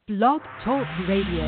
Blog Talk Radio.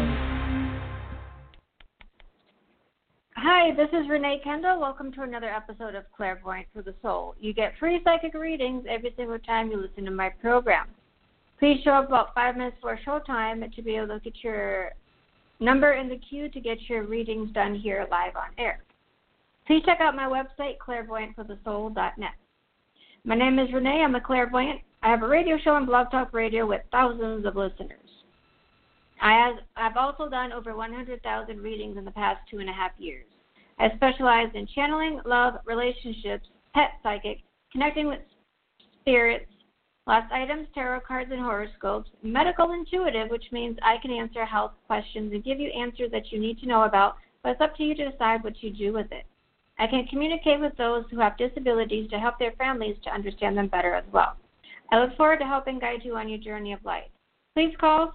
Hi, this is Renee Kendall. Welcome to another episode of Clairvoyant for the Soul. You get free psychic readings every single time you listen to my program. Please show up about 5 minutes before showtime to be able to get your number in the queue to get your readings done here live on air. Please check out my website, clairvoyantforthesoul.net. My name is Renee. I'm a clairvoyant. I have a radio show on Blog Talk Radio with thousands of listeners. I've also done over 100,000 readings in the past 2.5 years. I specialize in channeling, love, relationships, pet psychic, connecting with spirits, lost items, tarot cards, and horoscopes, medical intuitive, which means I can answer health questions and give you answers that you need to know about, but it's up to you to decide what you do with it. I can communicate with those who have disabilities to help their families to understand them better as well. I look forward to helping guide you on your journey of life. Please call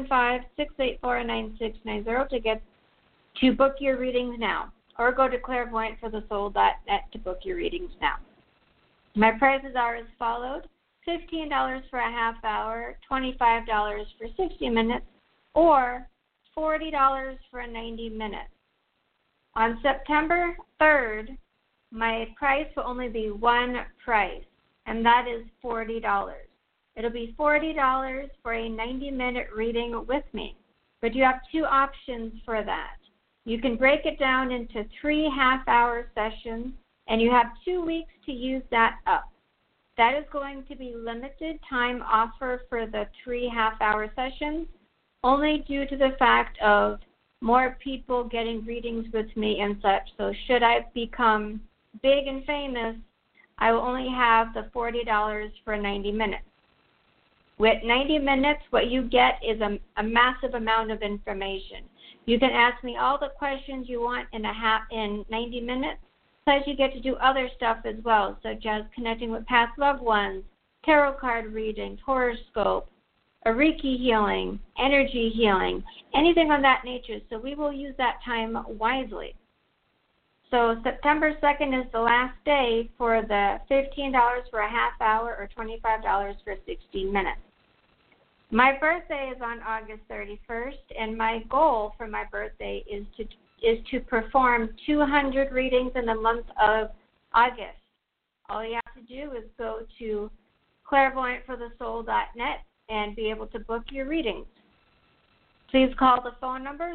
775-684-9690 to book your readings now, or go to clairvoyantforthesoul.net to book your readings now. My prices are as followed: $15 for a half hour, $25 for 60 minutes, or $40 for 90 minutes. On September 3rd, my price will only be one price, and that is $40. It'll be $40 for a 90-minute reading with me. But you have two options for that. You can break it down into 3 half-hour sessions, and you have 2 weeks to use that up. That is going to be limited time offer for the 3 half-hour sessions, only due to the fact of more people getting readings with me and such. So should I become big and famous, I will only have the $40 for 90 minutes. With 90 minutes, what you get is a massive amount of information. You can ask me all the questions you want in 90 minutes, plus you get to do other stuff as well, such as connecting with past loved ones, tarot card readings, horoscope, a Reiki healing, energy healing, anything on that nature. So we will use that time wisely. So September 2nd is the last day for the $15 for a half hour or $25 for 60 minutes. My birthday is on August 31st, and my goal for my birthday is to perform 200 readings in the month of August. All you have to do is go to clairvoyantforthesoul.net and be able to book your readings. Please call the phone number,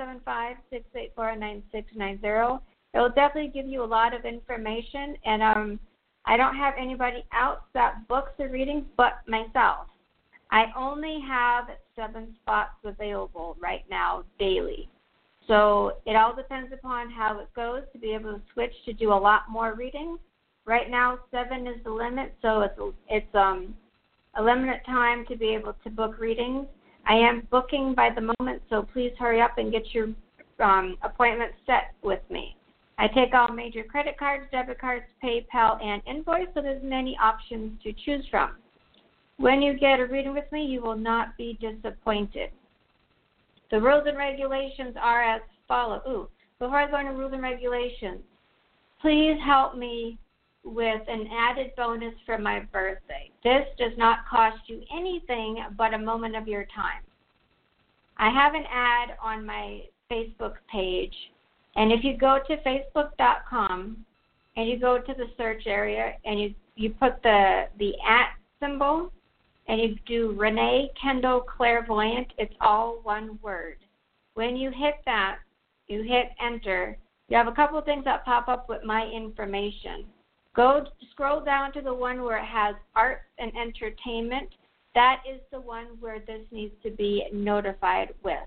775-684-9690. It will definitely give you a lot of information, and I don't have anybody else that books the readings but myself. I only have 7 spots available right now daily. So it all depends upon how it goes to be able to switch to do a lot more readings. Right now, 7 is the limit, so it's a limited time to be able to book readings. I am booking by the moment, so please hurry up and get your appointment set with me. I take all major credit cards, debit cards, PayPal, and invoice, so there's many options to choose from. When you get a reading with me, you will not be disappointed. The rules and regulations are as follows. Before I go into rules and regulations, please help me with an added bonus for my birthday. This does not cost you anything but a moment of your time. I have an ad on my Facebook page, and if you go to facebook.com and you go to the search area and you put the @ symbol and you do Renee Kendall Clairvoyant, it's all one word. When you hit that, you hit enter, you have a couple of things that pop up with my information. Scroll down to the one where it has arts and entertainment. That is the one where this needs to be notified with.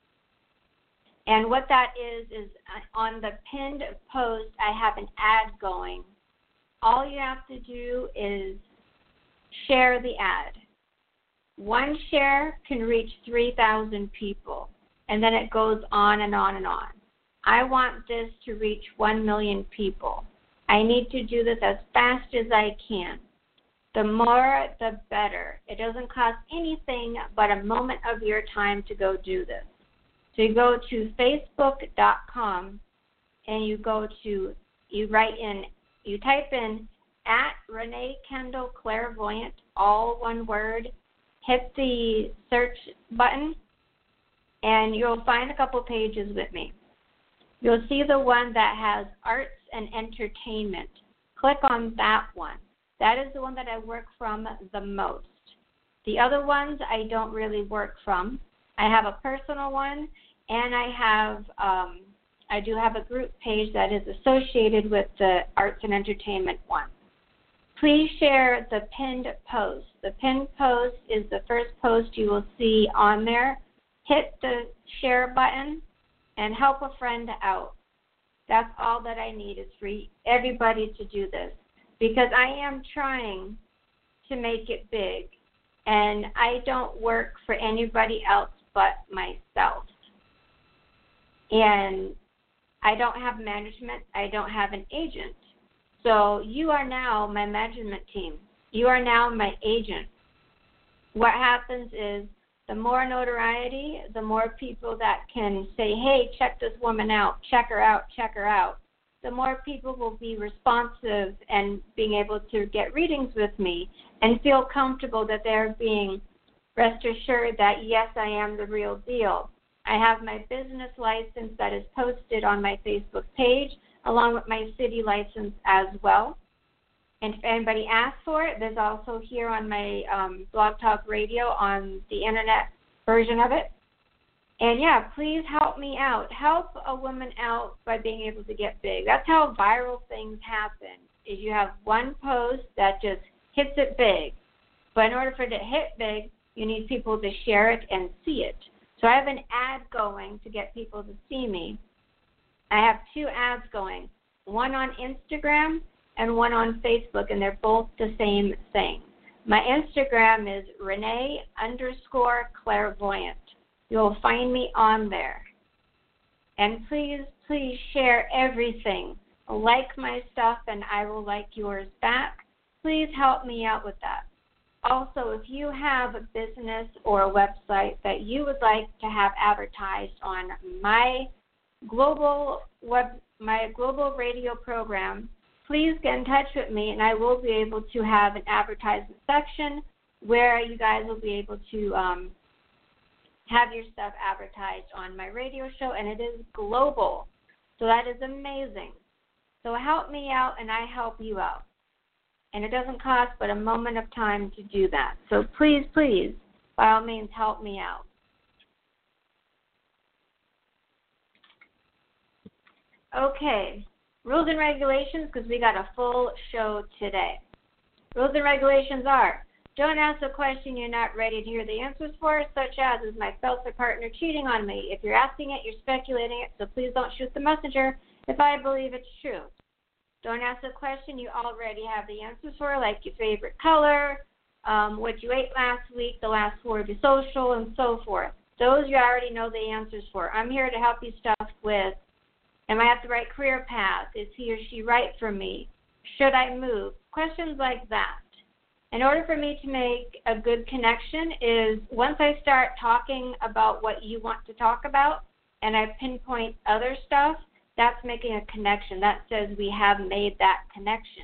And what that is on the pinned post, I have an ad going. All you have to do is share the ad. One share can reach 3,000 people, and then it goes on and on and on. I want this to reach 1 million people. I need to do this as fast as I can. The more, the better. It doesn't cost anything but a moment of your time to go do this. So you go to facebook.com and you type in @Renee Kendall Clairvoyant, all one word, hit the search button, and you'll find a couple pages with me. You'll see the one that has arts and entertainment. Click on that one. That is the one that I work from the most. The other ones I don't really work from. I have a personal one, and I do have a group page that is associated with the arts and entertainment one. Please share the pinned post. The pinned post is the first post you will see on there. Hit the share button and help a friend out. That's all that I need is for everybody to do this, because I am trying to make it big, and I don't work for anybody else but myself. And I don't have management. I don't have an agent. So you are now my management team. You are now my agent. What happens is the more notoriety, the more people that can say, hey, check this woman out, check her out, the more people will be responsive and being able to get readings with me and feel comfortable that they're being rest assured that, yes, I am the real deal. I have my business license that is posted on my Facebook page, along with my city license as well. And if anybody asks for it, there's also here on my Blog Talk Radio on the internet version of it. And yeah, please help me out. Help a woman out by being able to get big. That's how viral things happen, is you have one post that just hits it big. But in order for it to hit big, you need people to share it and see it. So I have an ad going to get people to see me. I have 2 ads going, one on Instagram and one on Facebook, and they're both the same thing. My Instagram is Renee_clairvoyant. You'll find me on there. And please, please share everything. Like my stuff, and I will like yours back. Please help me out with that. Also, if you have a business or a website that you would like to have advertised on my global radio program, please get in touch with me, and I will be able to have an advertisement section where you guys will be able to have your stuff advertised on my radio show, and it is global. So that is amazing. So help me out, and I help you out. And it doesn't cost but a moment of time to do that. So please, please, by all means, help me out. Okay, rules and regulations, because we got a full show today. Rules and regulations are, don't ask a question you're not ready to hear the answers for, such as, is my spouse or partner cheating on me? If you're asking it, you're speculating it, so please don't shoot the messenger if I believe it's true. Don't ask a question you already have the answers for, like your favorite color, what you ate last week, the last 4 of your social, and so forth. Those you already know the answers for. I'm here to help you stuff with, am I at the right career path? Is he or she right for me? Should I move? Questions like that. In order for me to make a good connection is once I start talking about what you want to talk about and I pinpoint other stuff, that's making a connection. That says we have made that connection.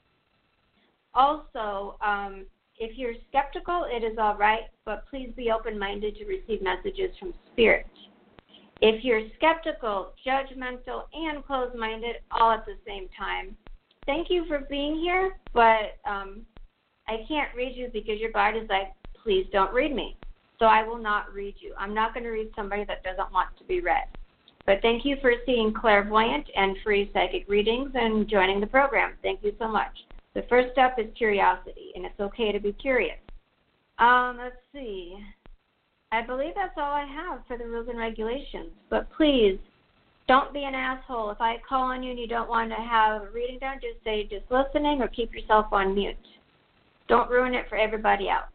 Also, if you're skeptical, it is all right, but please be open-minded to receive messages from Spirit. If you're skeptical, judgmental, and closed-minded all at the same time, thank you for being here, but I can't read you because your body's like, please don't read me. So I will not read you. I'm not going to read somebody that doesn't want to be read. But thank you for seeing Clairvoyant and Free Psychic Readings and joining the program. Thank you so much. The first step is curiosity, and it's okay to be curious. Let's see. I believe that's all I have for the rules and regulations. But please, don't be an asshole. If I call on you and you don't want to have a reading done, just say just listening or keep yourself on mute. Don't ruin it for everybody else.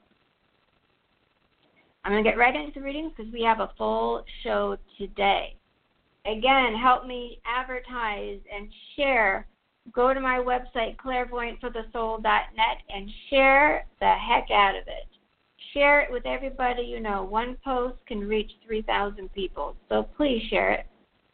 I'm going to get right into the readings because we have a full show today. Again, help me advertise and share. Go to my website, clairvoyantforthesoul.net, and share the heck out of it. Share it with everybody you know. One post can reach 3,000 people, so please share it.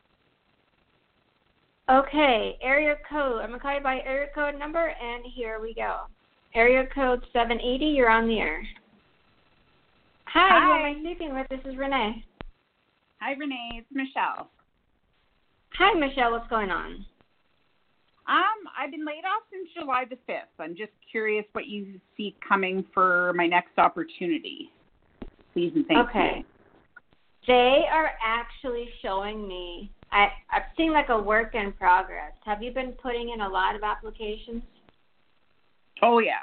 Okay, area code. I'm going to call you by area code number, and here we go. Area code 780, you're on the air. Hi, who am I speaking with? This is Renee. Hi, Renee. It's Michelle. Hi, Michelle. What's going on? I've been laid off since July the 5th. I'm just curious what you see coming for my next opportunity. Please and thank you. They are actually showing me, I'm seeing like a work in progress. Have you been putting in a lot of applications? Oh, yeah.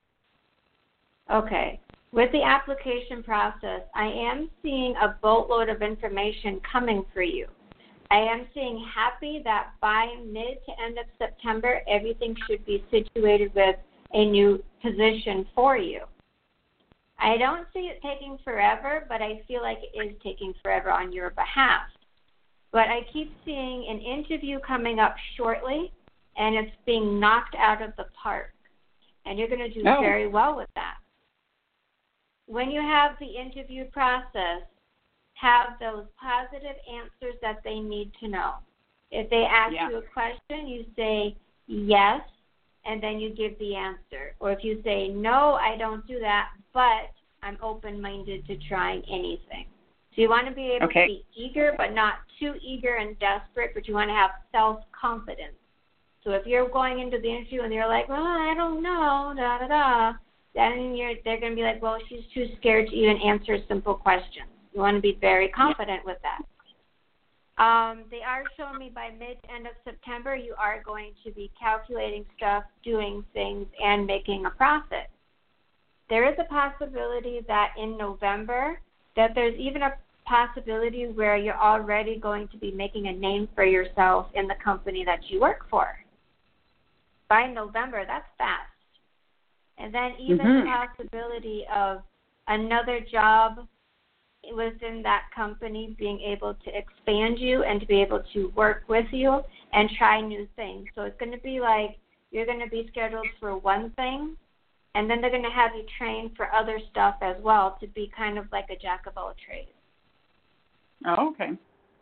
Okay. With the application process, I am seeing a boatload of information coming for you. I am seeing happy that by mid to end of September, everything should be situated with a new position for you. I don't see it taking forever, but I feel like it is taking forever on your behalf. But I keep seeing an interview coming up shortly, and it's being knocked out of the park. And you're going to do very well with that. When you have the interview process, have those positive answers that they need to know. If they ask you a question, you say yes, and then you give the answer. Or if you say, no, I don't do that, but I'm open-minded to trying anything. So you want to be able to be eager, but not too eager and desperate, but you want to have self-confidence. So if you're going into the interview and you're like, well, I don't know, then they're going to be like, well, she's too scared to even answer simple questions. You want to be very confident with that. They are showing me by mid to end of September, you are going to be calculating stuff, doing things, and making a profit. There is a possibility that in November, that there's even a possibility where you're already going to be making a name for yourself in the company that you work for. By November, that's fast. And then even the possibility of another job within that company being able to expand you and to be able to work with you and try new things. So it's going to be like you're going to be scheduled for one thing, and then they're going to have you trained for other stuff as well to be kind of like a jack of all trades. Oh, okay.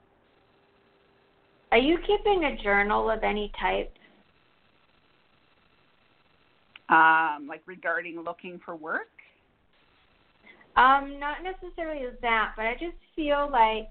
Are you keeping a journal of any type? Like regarding looking for work? Not necessarily that, but I just feel like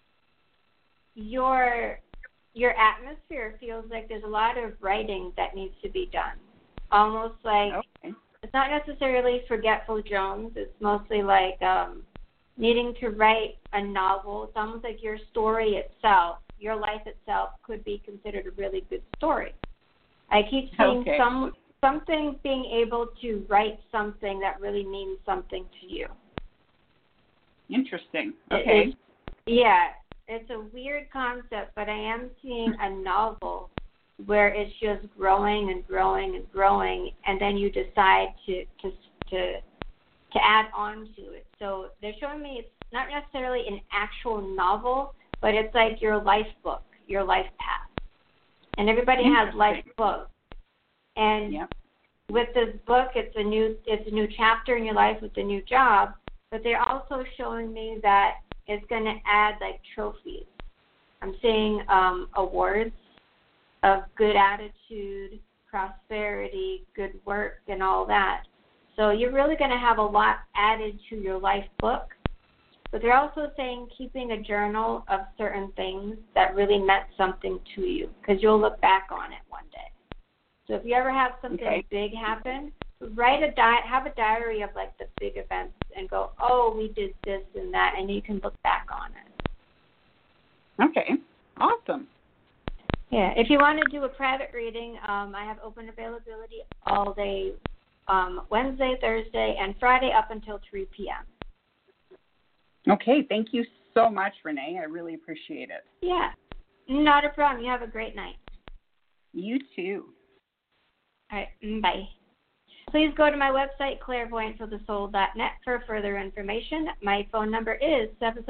your atmosphere feels like there's a lot of writing that needs to be done. Almost like it's not necessarily Forgetful Jones. It's mostly like needing to write a novel. It's almost like your story itself, your life itself, could be considered a really good story. I keep seeing something being able to write something that really means something to you. Interesting. Okay. It's a weird concept, but I am seeing a novel where it's just growing and growing and growing, and then you decide to add on to it. So they're showing me it's not necessarily an actual novel, but it's like your life book, your life path. And everybody has life books. And with this book, it's a new chapter in your life with a new job. But they're also showing me that it's going to add like trophies. I'm seeing awards of good attitude, prosperity, good work, and all that. So you're really going to have a lot added to your life book. But they're also saying keeping a journal of certain things that really meant something to you, because you'll look back on it one day. So if you ever have something big happen, have a diary of like the big events and go, oh, we did this and that, and you can look back on it. Okay, awesome. Yeah, if you want to do a private reading, I have open availability all day, Wednesday, Thursday, and Friday up until 3 p.m. Okay, thank you so much, Renee. I really appreciate it. Yeah, not a problem. You have a great night. You too. All right, bye. Please go to my website, clairvoyanceofthesoul.net, for further information. My phone number is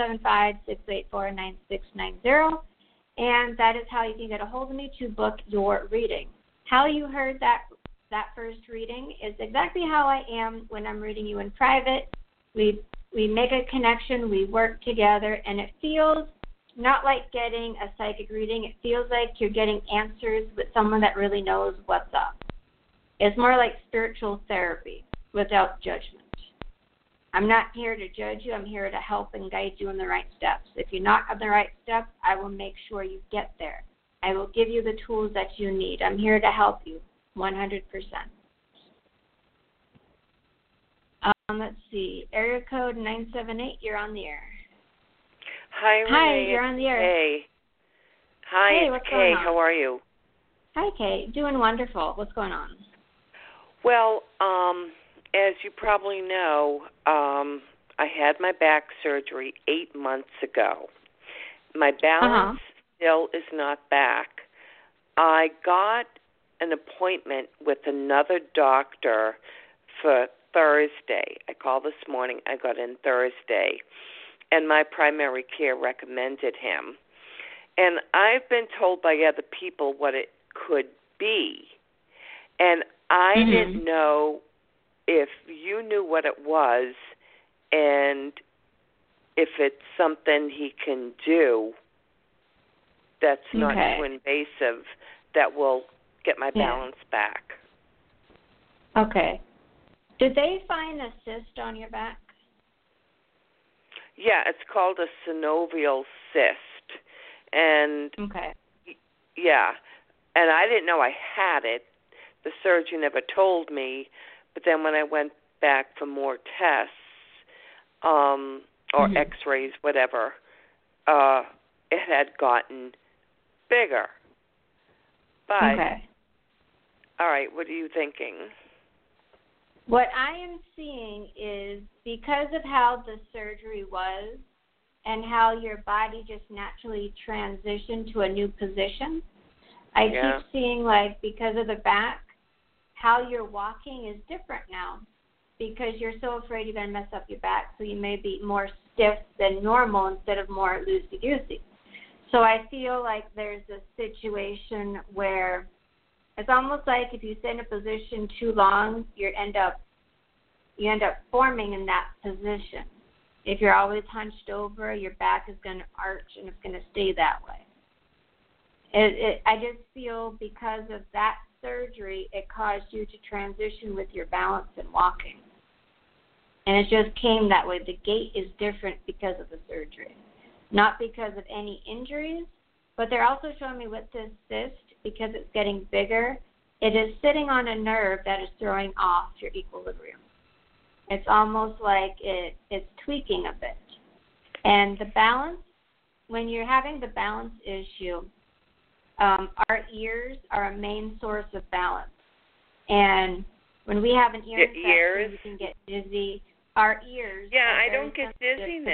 775-684-9690, and that is how you can get a hold of me to book your reading. How you heard that first reading is exactly how I am when I'm reading you in private. We make a connection, we work together, and it feels not like getting a psychic reading. It feels like you're getting answers with someone that really knows what's up. It's more like spiritual therapy without judgment. I'm not here to judge you. I'm here to help and guide you in the right steps. If you're not on the right steps, I will make sure you get there. I will give you the tools that you need. I'm here to help you 100%. Let's see. Area code 978, you're on the air. Hi, Renee. Hi, you're on the air. Kay. Hi, Hey, it's what's Kay. going on? How are you? Hi, Kate. Doing wonderful. What's going on? Well, as you probably know, I had my back surgery 8 months ago. My balance still is not back. I got an appointment with another doctor for Thursday. I called this morning. I got in Thursday, and my primary care recommended him. And I've been told by other people what it could be. And I didn't know if you knew what it was and if it's something he can do that's not too invasive that will get my balance back. Okay. Did they find a cyst on your back? Yeah, it's called a synovial cyst. And yeah, and I didn't know I had it. The surgeon never told me, but then when I went back for more tests, or x-rays, whatever, it had gotten bigger. But, all right, what are you thinking? What I am seeing is because of how the surgery was and how your body just naturally transitioned to a new position, I keep seeing, like, because of the back, how you're walking is different now because you're so afraid you're going to mess up your back, so you may be more stiff than normal instead of more loosey-goosey. So I feel like there's a situation where it's almost like if you sit in a position too long, you end up forming in that position. If you're always hunched over, your back is going to arch and it's going to stay that way. I just feel because of that surgery, it caused you to transition with your balance and walking. And it just came that way. The gait is different because of the surgery. Not because of any injuries, but they're also showing me with this cyst, because it's getting bigger, it is sitting on a nerve that is throwing off your equilibrium. It's almost like it's tweaking a bit. And the balance, when you're having the balance issue, our ears are a main source of balance. And when we have an ear infection, we can get dizzy. Our ears I don't get dizziness.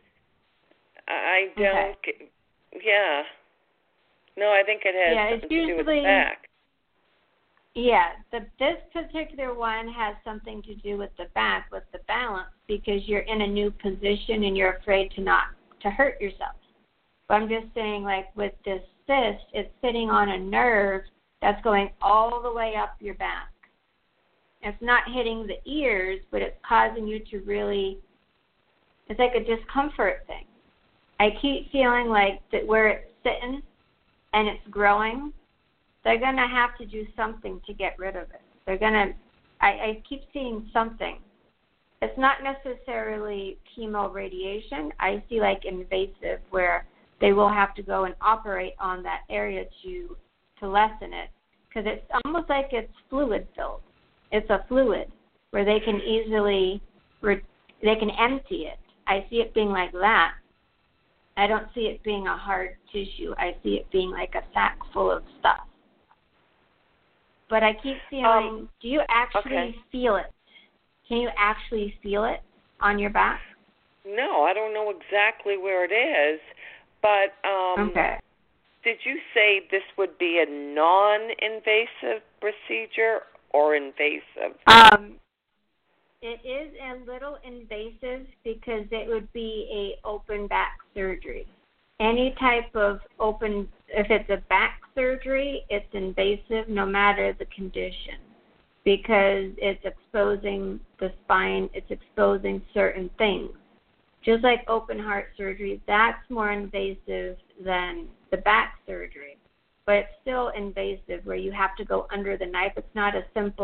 I don't. Yeah. No, I think it has something to do with the back. Yeah, this particular one has something to do with the back, with the balance, because you're in a new position and you're afraid to hurt yourself. But I'm just saying, like with this cyst, it's sitting on a nerve that's going all the way up your back. It's not hitting the ears, but it's causing you to really, it's like a discomfort thing. I keep feeling like that where it's sitting and it's growing, they're going to have to do something to get rid of it. They're going to, I keep seeing something. It's not necessarily chemo radiation. I see like invasive where they will have to go and operate on that area to lessen it, because it's almost like it's fluid filled. It's a fluid where they can easily, they can empty it. I see it being like that. I don't see it being a hard tissue. I see it being like a sack full of stuff. But I keep feeling, do you actually feel it? Can you actually feel it on your back? No, I don't know exactly where it is. But did you say this would be a non-invasive procedure or invasive? It is a little invasive because it would be a open back surgery. Any type of open, if it's a back surgery, it's invasive no matter the condition because it's exposing the spine, it's exposing certain things. Just like open heart surgery, that's more invasive than the back surgery. But it's still invasive where you have to go under the knife. It's not a simple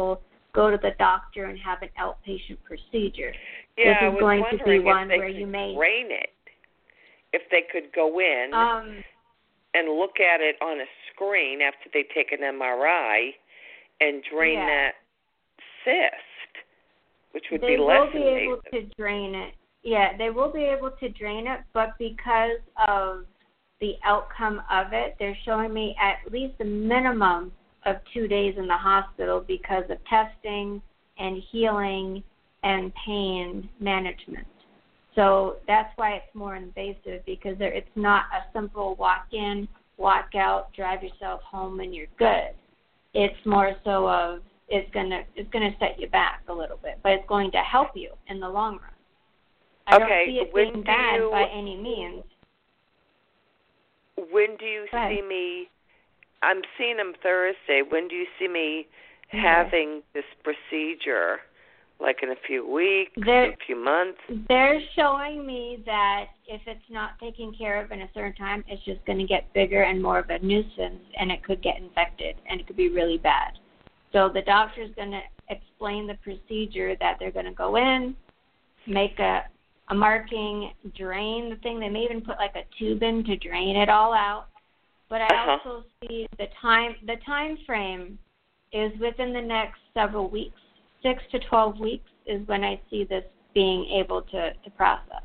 go to the doctor and have an outpatient procedure. Yeah, this I is was going to be wondering one if they where could you may drain it. If they could go in and look at it on a screen after they take an MRI and drain that cyst, which would be less invasive. They will be able to drain it. Yeah, they will be able to drain it, but because of the outcome of it, they're showing me at least a minimum of 2 days in the hospital because of testing and healing and pain management. So that's why it's more invasive, because it's not a simple walk in, walk out, drive yourself home, and you're good. It's more so of it's gonna set you back a little bit, but it's going to help you in the long run. I don't see it being bad by any means. When do you see me? I'm seeing him Thursday. When do you see me having this procedure? Like in a few weeks, a few months? They're showing me that if it's not taken care of in a certain time, it's just going to get bigger and more of a nuisance, and it could get infected, and it could be really bad. So the doctor's going to explain the procedure that they're going to go in, make a marking, drain the thing. They may even put like a tube in to drain it all out. But I also see the time frame is within the next several weeks. 6 to 12 weeks is when I see this being able to process.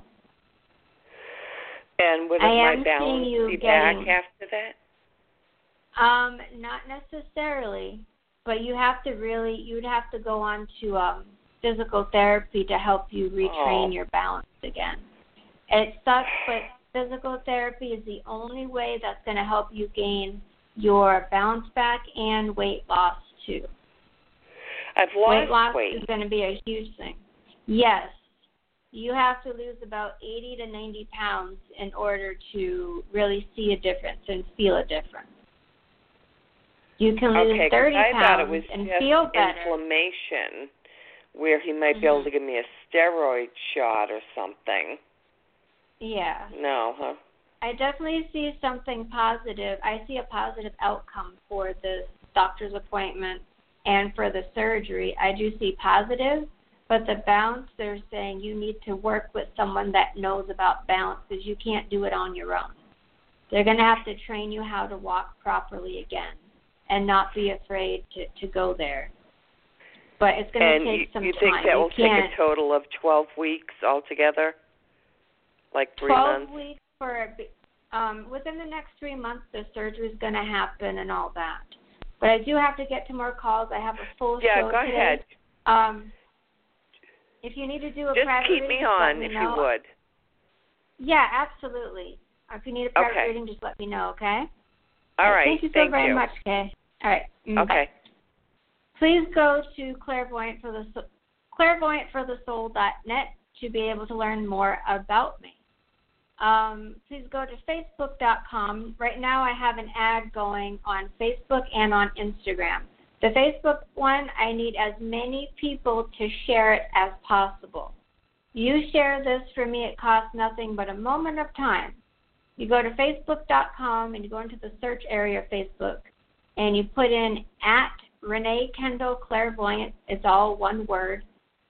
And would my balance be back after that? Not necessarily, but you'd have to go on to physical therapy to help you retrain your balance again. It sucks, but physical therapy is the only way that's going to help you gain your balance back and weight loss too. I've lost weight loss is going to be a huge thing. Yes, you have to lose about 80 to 90 pounds in order to really see a difference and feel a difference. You can lose 30 pounds and feel better. Inflammation, where he might be able to give me a steroid shot or something. Yeah. No, huh? I definitely see something positive. I see a positive outcome for this doctor's appointment and for the surgery. I do see positive, but the balance, they're saying you need to work with someone that knows about balance because you can't do it on your own. They're going to have to train you how to walk properly again and not be afraid to go there. But it's going to take some time. And you think that will take a total of 12 weeks altogether? Like 3 months? 12 weeks within the next 3 months, the surgery is going to happen and all that. But I do have to get to more calls. I have a full show today. Yeah, go ahead. If you need to do a just private keep reading, me on if you would. Yeah, absolutely. If you need a private reading, just let me know, okay? All right. Thank you so very much, Kay. All right. Okay. Bye. Please go to clairvoyantforthesoul.net to be able to learn more about me. Please go to facebook.com. Right now I have an ad going on Facebook and on Instagram. The Facebook one, I need as many people to share it as possible. You share this for me, it costs nothing but a moment of time. You go to facebook.com and you go into the search area of Facebook and you put in at Renee Kendall Clairvoyant. It's all one word.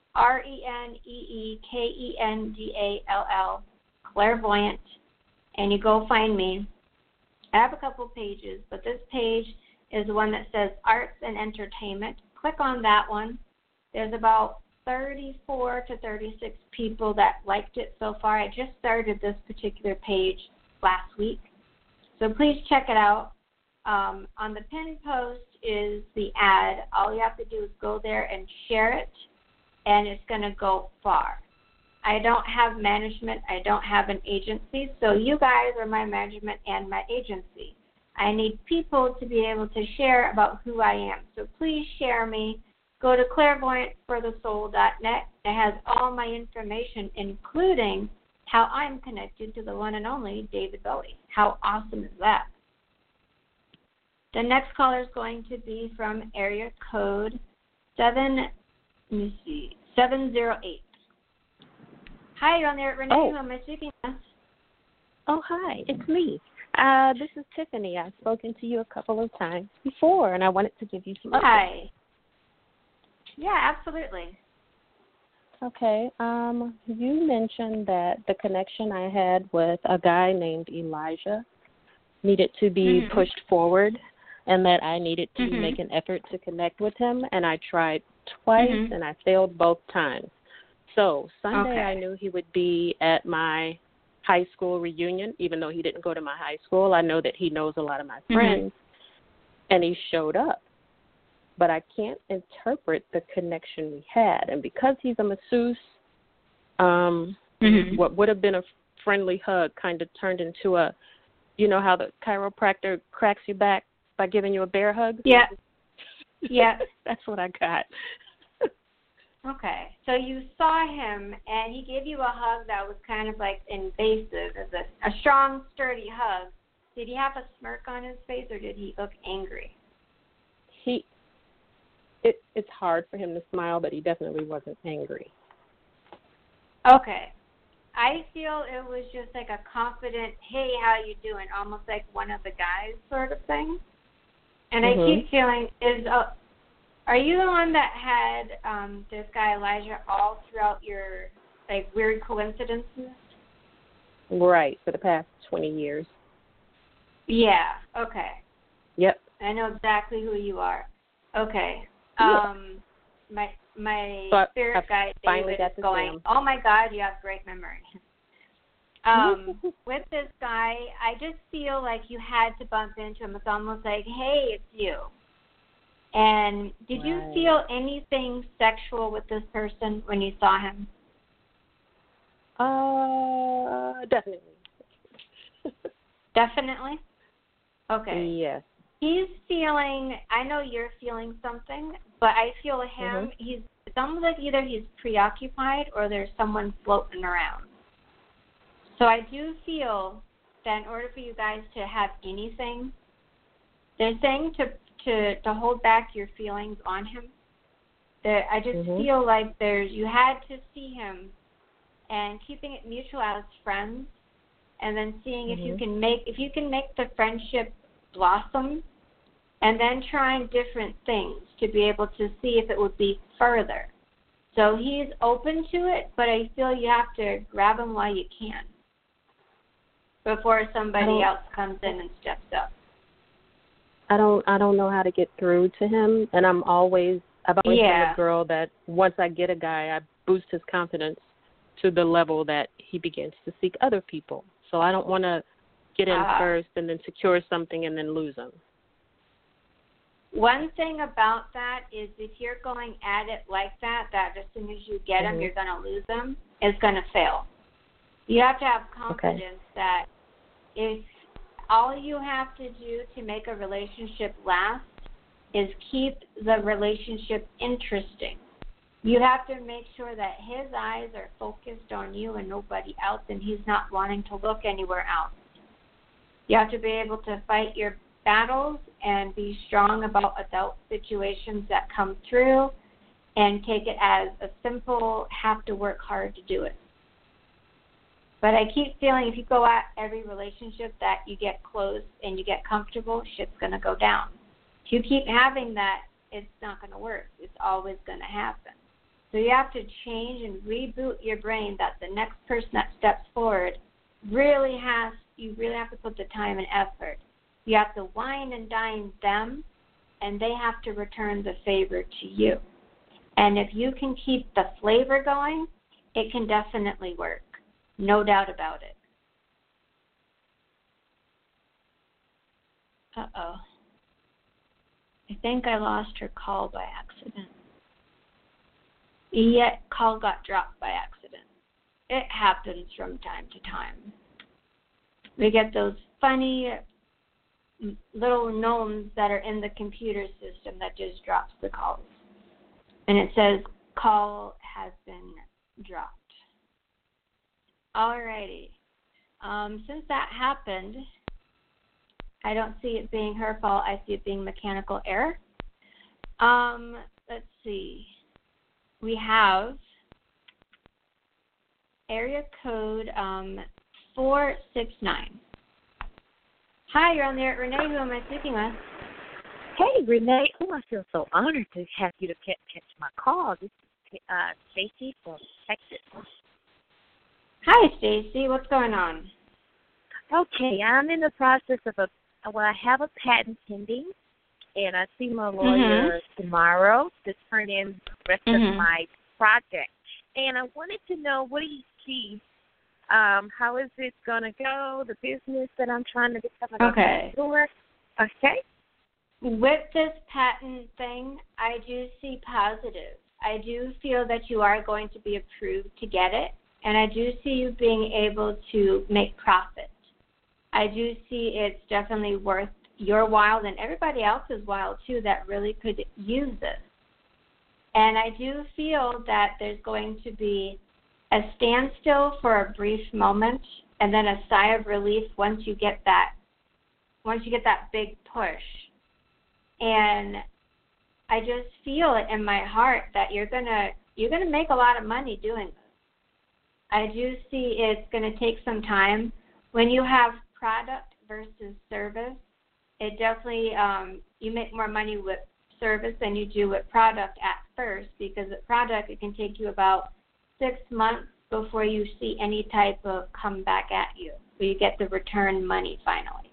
ReneeKendall, Clairvoyant, and you go find me. I have a couple pages, but this page is the one that says Arts and Entertainment. Click on that one. There's about 34 to 36 people that liked it so far. I just started this particular page last week, so please check it out. On the pinned post is the ad. All you have to do is go there and share it, and it's going to go far. I don't have management. I don't have an agency, so you guys are my management and my agency. I need people to be able to share about who I am, so please share me. Go to clairvoyantforthesoul.net. It has all my information, including how I'm connected to the one and only David Bowie. How awesome is that? The next caller is going to be from area code 708. Hi, you're on there, Renee. Who am I speaking with? Oh, hi. It's me. This is Tiffany. I've spoken to you a couple of times before, and I wanted to give you some updates. Hi. Yeah, absolutely. Okay. You mentioned that the connection I had with a guy named Elijah needed to be pushed forward, and that I needed to make an effort to connect with him, and I tried twice, and I failed both times. So Sunday I knew he would be at my high school reunion, even though he didn't go to my high school. I know that he knows a lot of my friends, and he showed up. But I can't interpret the connection we had. And because he's a masseuse, what would have been a friendly hug kind of turned into a, you know how the chiropractor cracks you back by giving you a bear hug? Yeah. Yeah. That's what I got. Okay. So you saw him, and he gave you a hug that was kind of like invasive, as a strong, sturdy hug. Did he have a smirk on his face, or did he look angry? It's hard for him to smile, but he definitely wasn't angry. Okay. I feel it was just like a confident, hey, how you doing? Almost like one of the guys sort of thing. And I keep feeling, are you the one that had this guy Elijah all throughout your like weird coincidences? Right, for the past 20 years. Yeah, okay. Yep. I know exactly who you are. Okay. Yeah. My so spirit guide David is going, oh my God, you have great memory. With this guy, I just feel like you had to bump into him. It's almost like, hey, it's you. And did you feel anything sexual with this person when you saw him? Definitely. Definitely? Okay. Yes. He's feeling, I know you're feeling something, but I feel him, it's almost like either he's preoccupied or there's someone floating around. So I do feel that in order for you guys to have anything, they're saying to hold back your feelings on him. I just feel like you had to see him and keeping it mutual as friends, and then seeing if you can make the friendship blossom, and then trying different things to be able to see if it would be further. So he's open to it, but I feel you have to grab him while you can before somebody else comes in and steps up. I don't know how to get through to him, and I've always been a girl that once I get a guy, I boost his confidence to the level that he begins to seek other people. So I don't want to get in first and then secure something and then lose him. One thing about that is if you're going at it like that as soon as you get him, you're going to lose him, it's going to fail. You have to have confidence that if all you have to do to make a relationship last is keep the relationship interesting. You have to make sure that his eyes are focused on you and nobody else, and he's not wanting to look anywhere else. You have to be able to fight your battles and be strong about adult situations that come through and take it as a simple have to work hard to do it. But I keep feeling if you go at every relationship that you get close and you get comfortable, shit's going to go down. If you keep having that, it's not going to work. It's always going to happen. So you have to change and reboot your brain that the next person that steps forward you really have to put the time and effort. You have to wine and dine them, and they have to return the favor to you. And if you can keep the flavor going, it can definitely work. No doubt about it. Uh-oh. I think I lost her call by accident. Yet call got dropped by accident. It happens from time to time. We get those funny little gnomes that are in the computer system that just drops the calls. And it says, call has been dropped. Alrighty. Since that happened, I don't see it being her fault. I see it being mechanical error. Let's see. We have area code 469. Hi, you're on the air. Renee, who am I speaking with? Hey, Renee. Oh, I feel so honored to have you to catch my call. This is Stacy from Texas. Hi, Stacy. What's going on? Okay, I'm in the process of I have a patent pending, and I see my lawyer tomorrow to turn in the rest of my project. And I wanted to know, what do you see? How is it going to go, the business that I'm trying to become an entrepreneur? Okay. With this patent thing, I do see positive. I do feel that you are going to be approved to get it, and I do see you being able to make profit. I do see it's definitely worth your while and everybody else's while, too, that really could use this. And I do feel that there's going to be a standstill for a brief moment and then a sigh of relief once you get that big push. And I just feel it in my heart that you're gonna make a lot of money doing this. I do see it's gonna take some time. When you have product versus service, it definitely you make more money with service than you do with product at first, because with product it can take you about 6 months before you see any type of comeback at you, where you get the return money finally.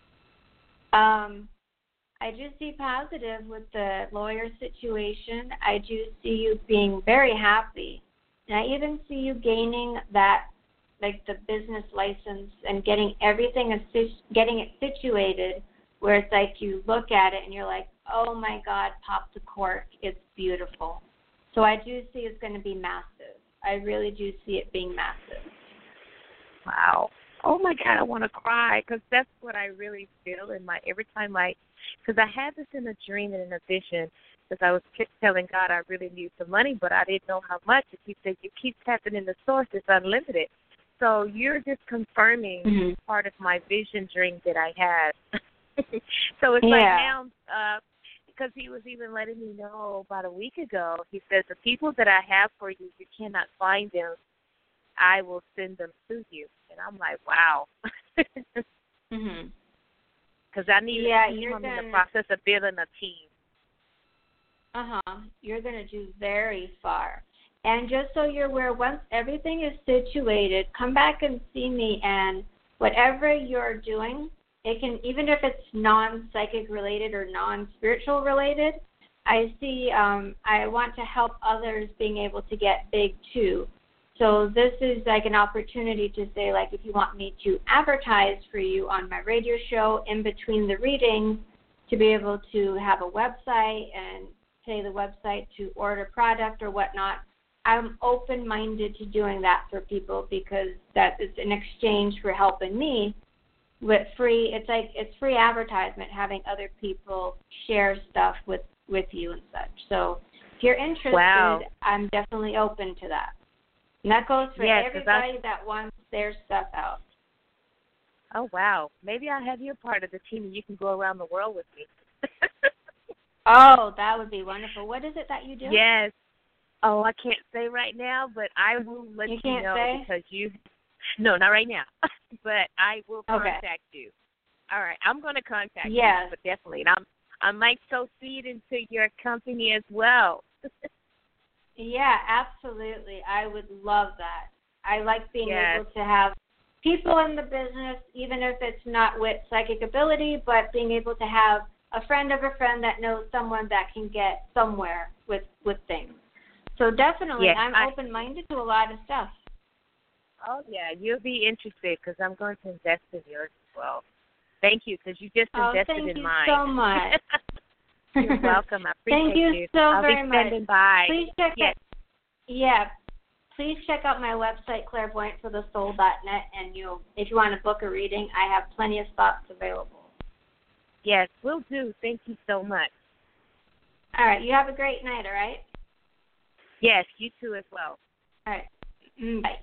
I do see positive with the lawyer situation. I do see you being very happy. And I even see you gaining that, like the business license and getting getting it situated where it's like you look at it and you're like, oh my God, pop the cork, it's beautiful. So I do see it's going to be massive. I really do see it being massive. Wow. Oh my God, I want to cry, because that's what I really feel in every time because I had this in a dream and in a vision, because I was telling God I really need some money, but I didn't know how much. And He said, you keep tapping in the source, it's unlimited. So you're just confirming part of my vision dream that I had. So it's like now, because He was even letting me know about a week ago, He says, the people that I have for you, you cannot find them. I will send them to you. And I'm like, wow. Because I need a team. I'm in the process of building a team. You're going to do very far. And just so you're aware, once everything is situated, come back and see me, and whatever you're doing, it can, even if it's non-psychic related or non-spiritual related, I see I want to help others being able to get big too. So this is like an opportunity to say, like, if you want me to advertise for you on my radio show in between the readings, to be able to have a website and say the website to order product or whatnot, I'm open-minded to doing that for people, because that is an exchange for helping me with free. It's free advertisement, having other people share stuff with you and such. So if you're interested, I'm definitely open to that. And that goes for everybody that wants their stuff out. Oh, wow. Maybe I'll have you a part of the team and you can go around the world with me. Oh, that would be wonderful. What is it that you do? Yes. Oh, I can't say right now, but I will let you know say? Because you... No, not right now. But I will contact you. All right. I'm going to contact you, but definitely. And I might sow seed into your company as well. Yeah, absolutely. I would love that. I like being able to have people in the business, even if it's not with psychic ability, but being able to have a friend of a friend that knows someone that can get somewhere with things. So definitely, I'm open-minded to a lot of stuff. Oh, yeah, you'll be interested, because I'm going to invest in yours as well. Thank you, because you just invested in mine. Thank you so much. You're welcome. I appreciate you. Thank you so very much. I'll be standing by. Please check please check out my website, clairvoyantforthesoul.net, and if you want to book a reading, I have plenty of spots available. Yes, will do. Thank you so much. All right. You have a great night, all right? Yes, you too as well. All right. Bye.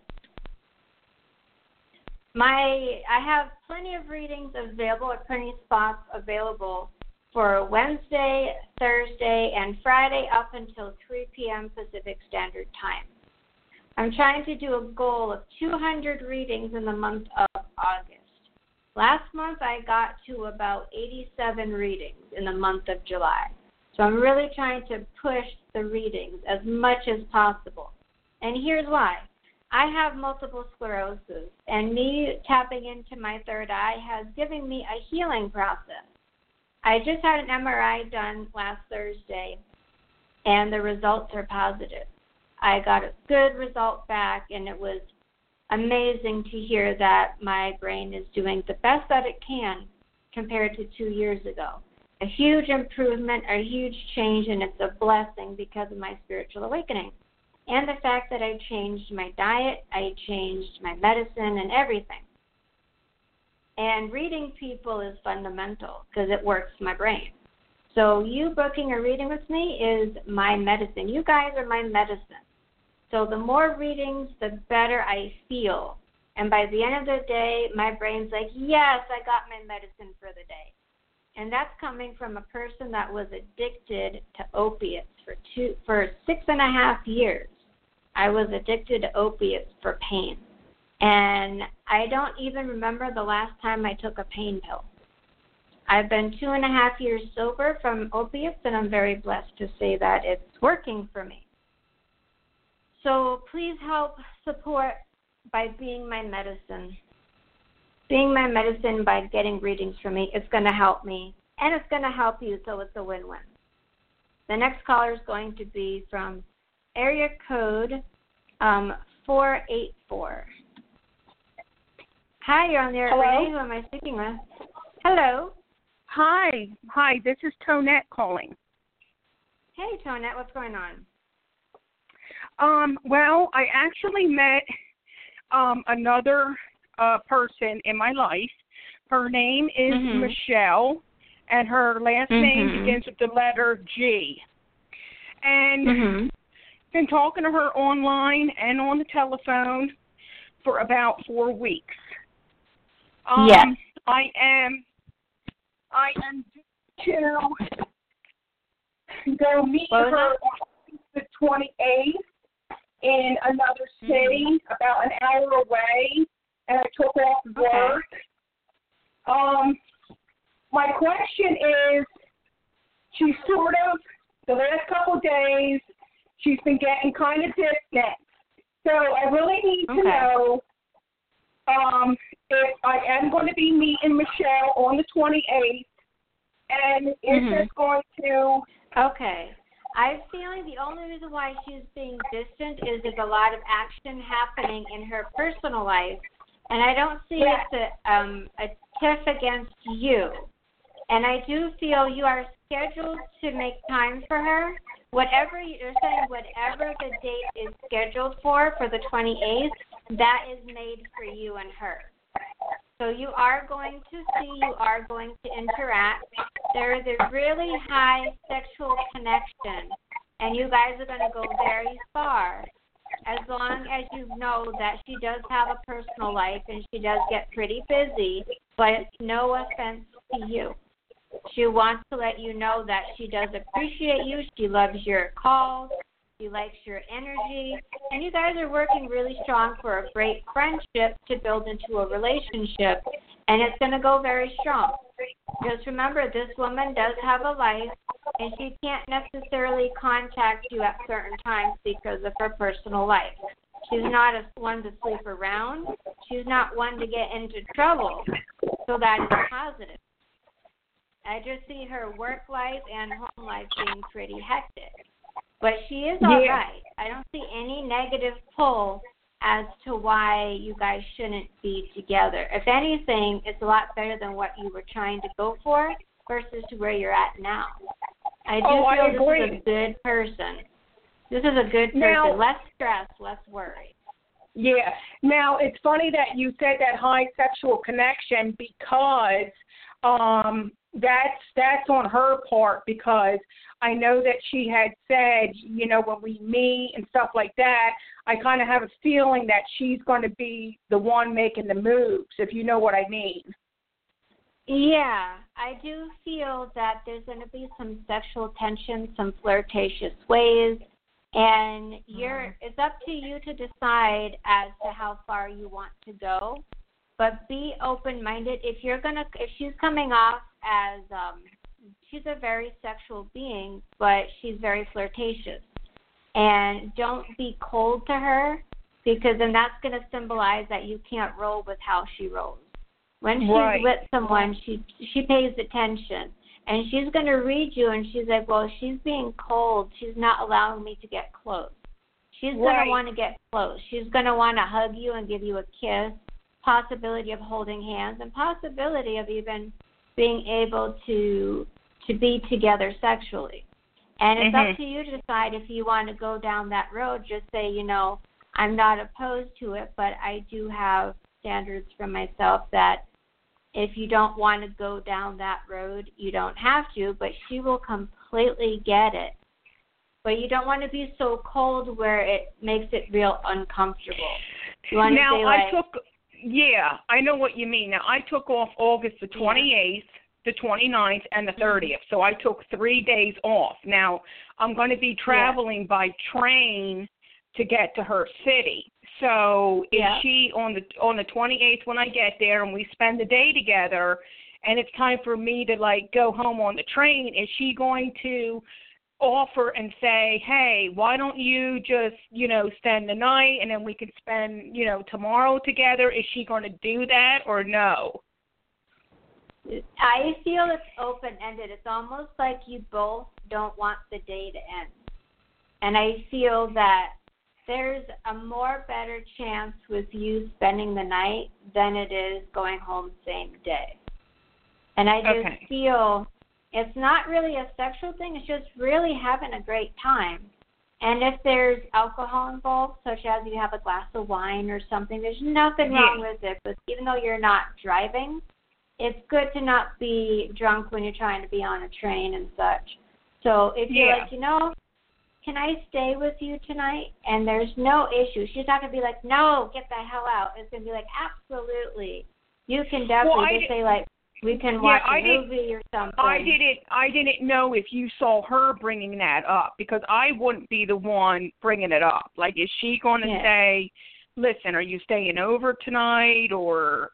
I have plenty of readings available, or plenty of spots available for Wednesday, Thursday, and Friday up until 3 p.m. Pacific Standard Time. I'm trying to do a goal of 200 readings in the month of August. Last month I got to about 87 readings in the month of July. So I'm really trying to push the readings as much as possible. And here's why. I have multiple sclerosis, and me tapping into my third eye has given me a healing process. I just had an MRI done last Thursday, and the results are positive. I got a good result back, and it was amazing to hear that my brain is doing the best that it can compared to 2 years ago. A huge improvement, a huge change, and it's a blessing because of my spiritual awakening. And the fact that I changed my diet, I changed my medicine and everything. And reading people is fundamental because it works my brain. So you booking a reading with me is my medicine. You guys are my medicine. So the more readings, the better I feel. And by the end of the day, my brain's like, yes, I got my medicine for the day. And that's coming from a person that was addicted to opiates for 6.5 years. I was addicted to opiates for pain. And I don't even remember the last time I took a pain pill. I've been 2.5 years sober from opiates, and I'm very blessed to say that it's working for me. So please help support by being my medicine. Being my medicine by getting readings from me, it's going to help me, and it's going to help you, so it's a win-win. The next caller is going to be from area code 484. Hi, you're on the air. Renee, who am I speaking with? Hello. Hi, this is Tonette calling. Hey, Tonette, what's going on? Well, I actually met another person in my life. Her name is Michelle, and her last name begins with the letter G. And been talking to her online and on the telephone for about 4 weeks. Yes. I am due to go meet her on the 28th in another city, about an hour away, and I took off work. My question is, she's sort of, the last couple of days, she's been getting kind of distant. So I really need to know if I am going to be meeting Michelle on the 28th, and is this going to... Okay. I'm feeling the only reason why she's being distant is there's a lot of action happening in her personal life, and I don't see it a tiff against you. And I do feel you are scheduled to make time for her. Whatever you're saying, whatever the date is scheduled for the 28th, that is made for you and her. So you are going to see, you are going to interact. There is a really high sexual connection, and you guys are going to go very far as long as you know that she does have a personal life and she does get pretty busy, but no offense to you. She wants to let you know that she does appreciate you. She loves your calls. She likes your energy. And you guys are working really strong for a great friendship to build into a relationship. And it's going to go very strong. Just remember, this woman does have a life, and she can't necessarily contact you at certain times because of her personal life. She's not one to sleep around. She's not one to get into trouble. So that is positive. I just see her work life and home life being pretty hectic. But she is all right. I don't see any negative pull as to why you guys shouldn't be together. If anything, it's a lot better than what you were trying to go for versus to where you're at now. I do feel this is a good person. This is a good person. Now, less stress, less worry. Yeah. Now, it's funny that you said that high sexual connection because that's on her part, because I know that she had said, you know, when we meet and stuff like that, I kind of have a feeling that she's going to be the one making the moves, if you know what I mean. Yeah, I do feel that there's going to be some sexual tension, some flirtatious ways, and it's up to you to decide as to how far you want to go. but be open-minded. If she's coming off as, she's a very sexual being, but she's very flirtatious. And don't be cold to her, because then that's going to symbolize that you can't roll with how she rolls. When she's with someone, she pays attention. And she's going to read you, and she's like, well, she's being cold. She's not allowing me to get close. She's going to want to get close. She's going to want to hug you and give you a kiss, possibility of holding hands, and possibility of even being able to be together sexually. And it's up to you to decide if you want to go down that road. Just say, you know, I'm not opposed to it, but I do have standards for myself that if you don't want to go down that road, you don't have to, but she will completely get it. But you don't want to be so cold where it makes it real uncomfortable. You want now, to say I know what you mean. Now, I took off August the 28th, the 29th, and the 30th. So I took 3 days off. Now, I'm going to be traveling by train to get to her city. So is she on the 28th when I get there and we spend the day together and it's time for me to, like, go home on the train, is she going to offer and say, hey, why don't you just, you know, spend the night and then we can spend, you know, tomorrow together? Is she going to do that or no? I feel it's open-ended. It's almost like you both don't want the day to end. And I feel that there's a more better chance with you spending the night than it is going home same day. And I just feel it's not really a sexual thing. It's just really having a great time. And if there's alcohol involved, such as you have a glass of wine or something, there's nothing wrong with it. But even though you're not driving, it's good to not be drunk when you're trying to be on a train and such. So if you're like, you know, can I stay with you tonight? And there's no issue. She's not going to be like, no, get the hell out. It's going to be like, absolutely. You can definitely just say, like, we can watch a movie or something. I didn't know if you saw her bringing that up, because I wouldn't be the one bringing it up. Like, is she going to say, listen, are you staying over tonight or...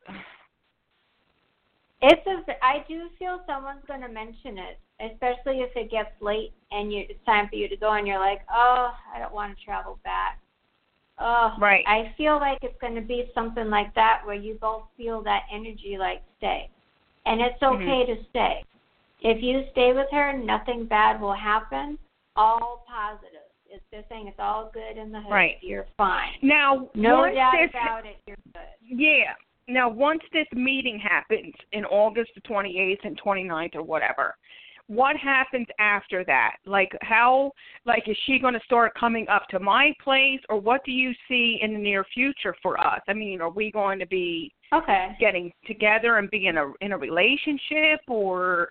I do feel someone's going to mention it, especially if it gets late and it's time for you to go and you're like, oh, I don't want to travel back. Oh, I feel like it's going to be something like that where you both feel that energy, like, stay. And it's okay to stay. If you stay with her, nothing bad will happen. All positive. They're saying it's all good in the hood. You're fine. Now, no doubt about it, you're good. Yeah. Now, once this meeting happens in August the 28th and 29th or whatever, what happens after that? Like, is she going to start coming up to my place, or what do you see in the near future for us? I mean, are we going to be getting together and be in a relationship, or?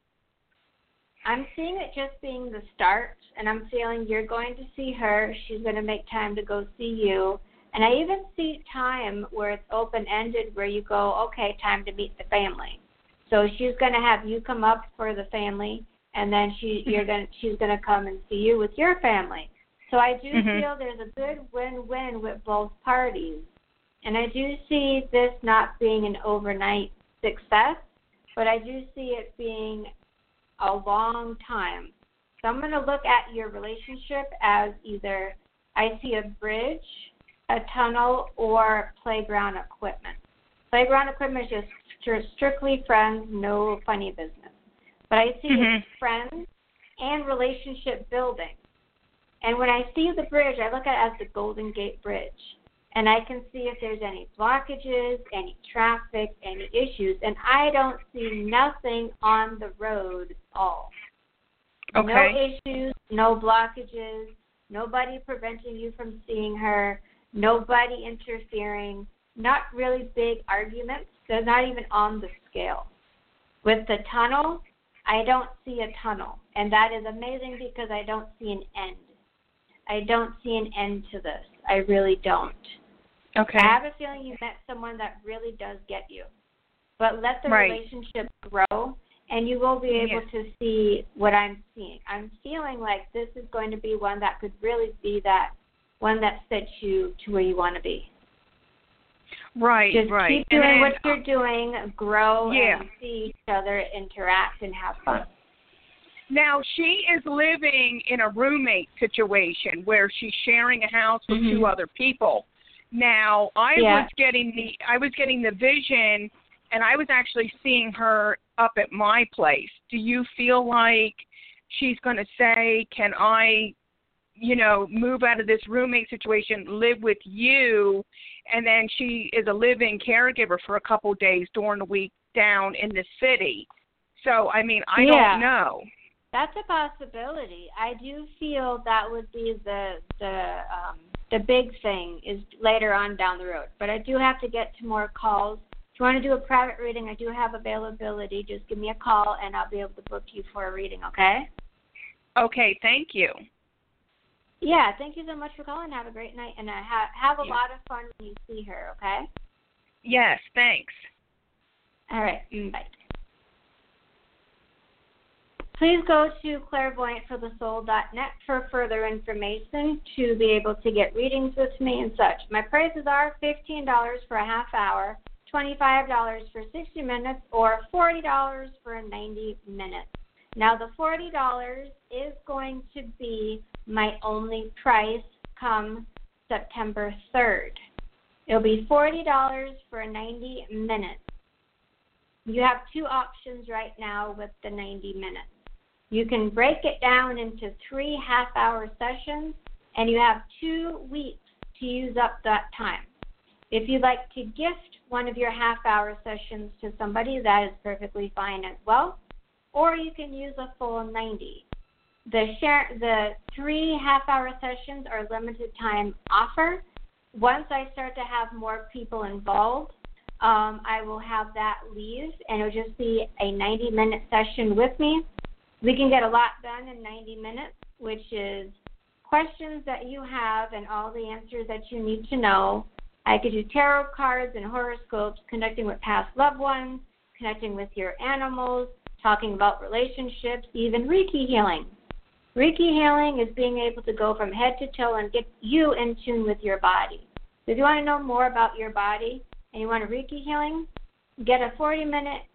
I'm seeing it just being the start, and I'm feeling you're going to see her. She's going to make time to go see you. And I even see time where it's open-ended, where you go, okay, time to meet the family. So she's going to have you come up for the family, and then she's going to come and see you with your family. So I do feel there's a good win-win with both parties. And I do see this not being an overnight success, but I do see it being a long time. So I'm going to look at your relationship as either I see a bridge, a tunnel, or playground equipment. Playground equipment is just strictly friends, no funny business. But I see it's friends and relationship building. And when I see the bridge, I look at it as the Golden Gate Bridge. And I can see if there's any blockages, any traffic, any issues. And I don't see nothing on the road at all. No issues, no blockages, nobody preventing you from seeing her, nobody interfering, not really big arguments. They're not even on the scale. With the tunnel, I don't see a tunnel. And that is amazing because I don't see an end. I don't see an end to this. I really don't. Okay. I have a feeling you met someone that really does get you. But let the relationship grow, and you will be able to see what I'm seeing. I'm feeling like this is going to be one that could really be that one that sets you to where you want to be. Right, Just right. keep doing what you're doing, grow, yeah. and see each other, interact, and have fun. Now, she is living in a roommate situation where she's sharing a house with two other people. Now, I was getting the vision, and I was actually seeing her up at my place. Do you feel like she's going to say, can I, move out of this roommate situation, live with you, and then she is a live-in caregiver for a couple of days during the week down in the city? So, I mean, I don't know. That's a possibility. I do feel that would be the big thing is later on down the road. But I do have to get to more calls. If you want to do a private reading, I do have availability. Just give me a call, and I'll be able to book you for a reading, okay? Okay, thank you. Yeah, thank you so much for calling. Have a great night, and have a lot of fun when you see her, okay? Yes, thanks. All right, bye. Please go to clairvoyantforthesoul.net for further information to be able to get readings with me and such. My prices are $15 for a half hour, $25 for 60 minutes, or $40 for 90 minutes. Now, the $40 is going to be my only price come September 3rd. It'll be $40 for 90 minutes. You have two options right now with the 90 minutes. You can break it down into 3 half-hour sessions, and you have 2 weeks to use up that time. If you'd like to gift one of your half-hour sessions to somebody, that is perfectly fine as well, or you can use a full 90. The 3 half-hour sessions are limited time offer. Once I start to have more people involved, I will have that leave, and it'll just be a 90-minute session with me. We can get a lot done in 90 minutes, which is questions that you have and all the answers that you need to know. I could do tarot cards and horoscopes, connecting with past loved ones, connecting with your animals, talking about relationships, even Reiki healing. Reiki healing is being able to go from head to toe and get you in tune with your body. So if you want to know more about your body and you want a Reiki healing, get a $40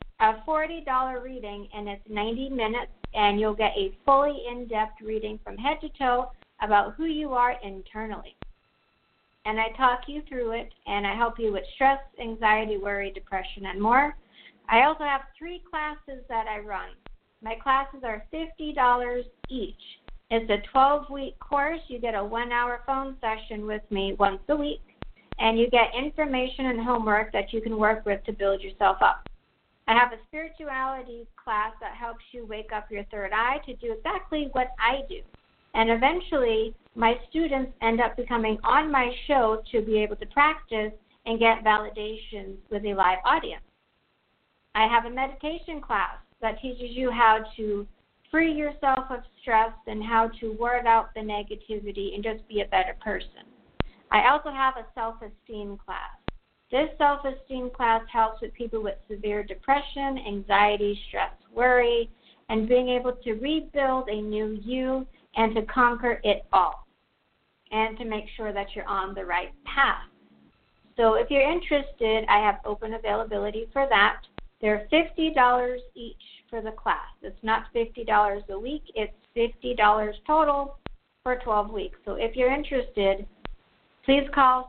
reading, and it's 90 minutes, and you'll get a fully in-depth reading from head to toe about who you are internally. And I talk you through it, and I help you with stress, anxiety, worry, depression, and more. I also have 3 classes that I run. My classes are $50 each. It's a 12-week course. You get a 1-hour phone session with me once a week, and you get information and homework that you can work with to build yourself up. I have a spirituality class that helps you wake up your third eye to do exactly what I do. And eventually, my students end up becoming on my show to be able to practice and get validations with a live audience. I have a meditation class that teaches you how to free yourself of stress and how to ward out the negativity and just be a better person. I also have a self-esteem class. This self-esteem class helps with people with severe depression, anxiety, stress, worry, and being able to rebuild a new you and to conquer it all, and to make sure that you're on the right path. So if you're interested, I have open availability for that. They're $50 each for the class. It's not $50 a week. It's $50 total for 12 weeks. So if you're interested, please call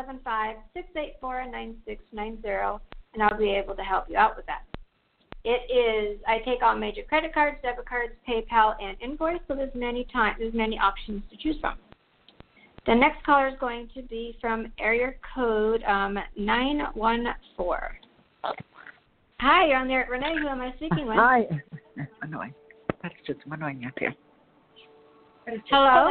775-684-9690, and I'll be able to help you out with that. I take all major credit cards, debit cards, PayPal, and invoice, so there's many options to choose from. The next caller is going to be from area code 914. Hi, you're on there. Renee, who am I speaking with? Hi. Annoying. That's just annoying out here. Hello?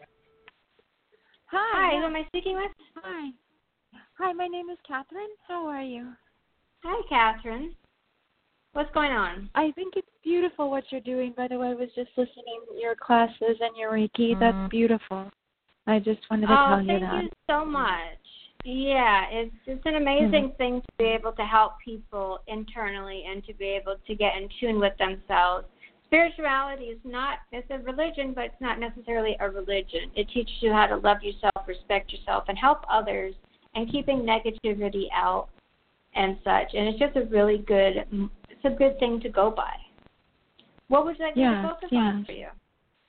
Hi. Who am I speaking with? Hi, my name is Catherine. How are you? Hi, Catherine. What's going on? I think it's beautiful what you're doing. By the way, I was just listening to your classes and your Reiki. That's beautiful. I just wanted to tell you that. Thank you so much. Yeah, it's an amazing thing to be able to help people internally and to be able to get in tune with themselves. Spirituality it's a religion, but it's not necessarily a religion. It teaches you how to love yourself, respect yourself, and help others and keeping negativity out and such. And it's just a really good, it's a good thing to go by. What would you like to focus on for you?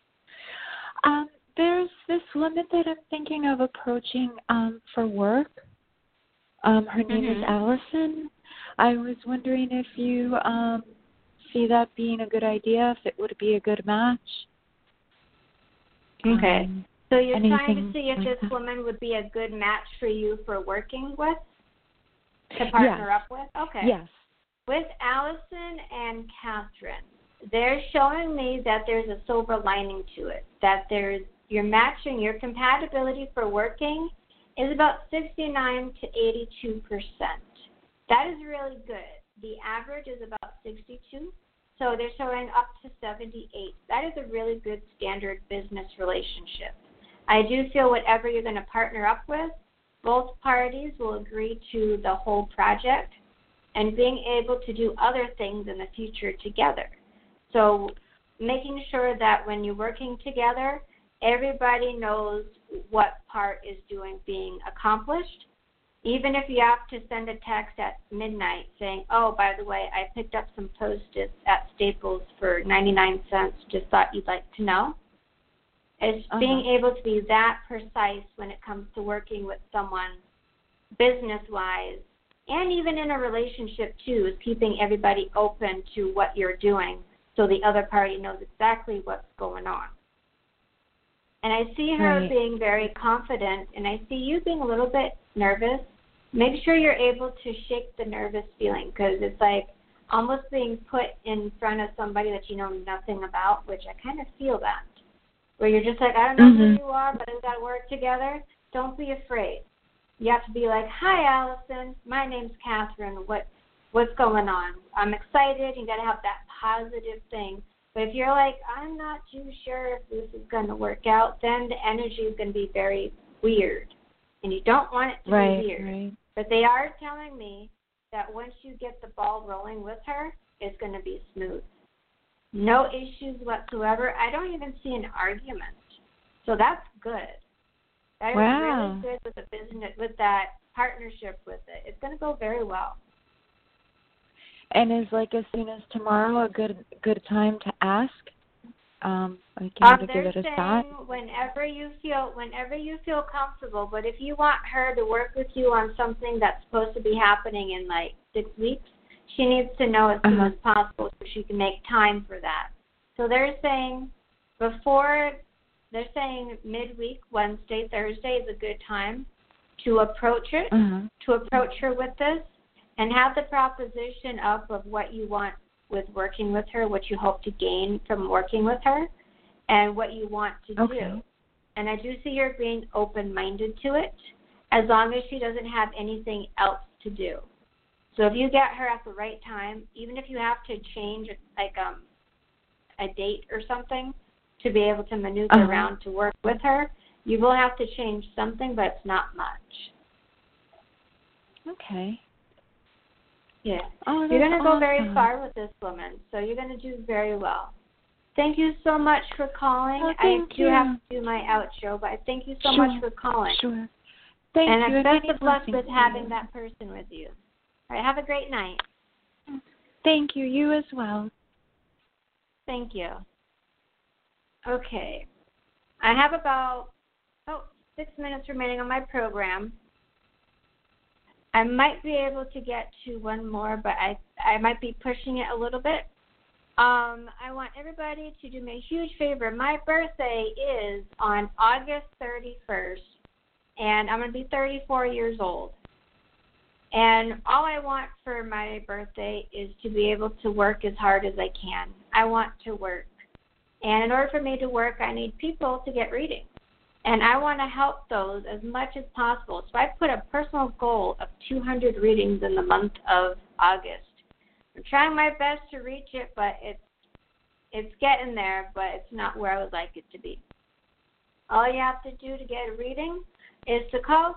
There's this woman that I'm thinking of approaching for work. Her name is Allison. I was wondering if you see that being a good idea, if it would be a good match. Okay. So you're trying to see if this woman would be a good match for you for working with, to partner up with? Okay. Yes. With Allison and Catherine, they're showing me that there's a silver lining to it, that you're matching, your compatibility for working is about 69 to 82%. That is really good. The average is about 62, so they're showing up to 78. That is a really good standard business relationship. I do feel whatever you're going to partner up with, both parties will agree to the whole project and being able to do other things in the future together. So making sure that when you're working together, everybody knows what part is being accomplished. Even if you have to send a text at midnight saying, oh, by the way, I picked up some Post-its at Staples for 99 cents, just thought you'd like to know. It's being able to be that precise when it comes to working with someone business-wise, and even in a relationship, too, is keeping everybody open to what you're doing so the other party knows exactly what's going on. And I see her being very confident, and I see you being a little bit nervous. Make sure you're able to shake the nervous feeling, because it's like almost being put in front of somebody that you know nothing about, which I kind of feel that, where you're just like, I don't know who you are, but we've got to work together. Don't be afraid. You have to be like, hi, Allison. My name's Catherine. What's going on? I'm excited. You got to have that positive thing. But if you're like, I'm not too sure if this is going to work out, then the energy is going to be very weird. And you don't want it to be weird. Right. But they are telling me that once you get the ball rolling with her, it's going to be smooth. No issues whatsoever. I don't even see an argument. So that's good. That is really good with the business, with that partnership with it. It's going to go very well. And is like as soon as tomorrow a good time to ask? I can give it a shot. Whenever you feel comfortable. But if you want her to work with you on something that's supposed to be happening in like 6 weeks, she needs to know as soon as possible so she can make time for that. So they're saying midweek, Wednesday, Thursday is a good time to approach it, to approach her with this, and have the proposition up of what you want with working with her, what you hope to gain from working with her, and what you want to do. And I do see her being open-minded to it, as long as she doesn't have anything else to do. So if you get her at the right time, even if you have to change like a date or something to be able to maneuver around to work with her, you will have to change something, but it's not much. Okay. Yeah. You're going to go very far with this woman, so you're going to do very well. Thank you so much for calling. I do have to do my outro, but thank you so much for calling. Sure. Thank you. And best of luck with having that person with you. All right, have a great night. Thank you. You as well. Thank you. Okay. I have about 6 minutes remaining on my program. I might be able to get to one more, but I might be pushing it a little bit. I want everybody to do me a huge favor. My birthday is on August 31st, and I'm going to be 34 years old. And all I want for my birthday is to be able to work as hard as I can. I want to work. And in order for me to work, I need people to get reading. And I want to help those as much as possible. So I put a personal goal of 200 readings in the month of August. I'm trying my best to reach it, but it's getting there, but it's not where I would like it to be. All you have to do to get a reading is to call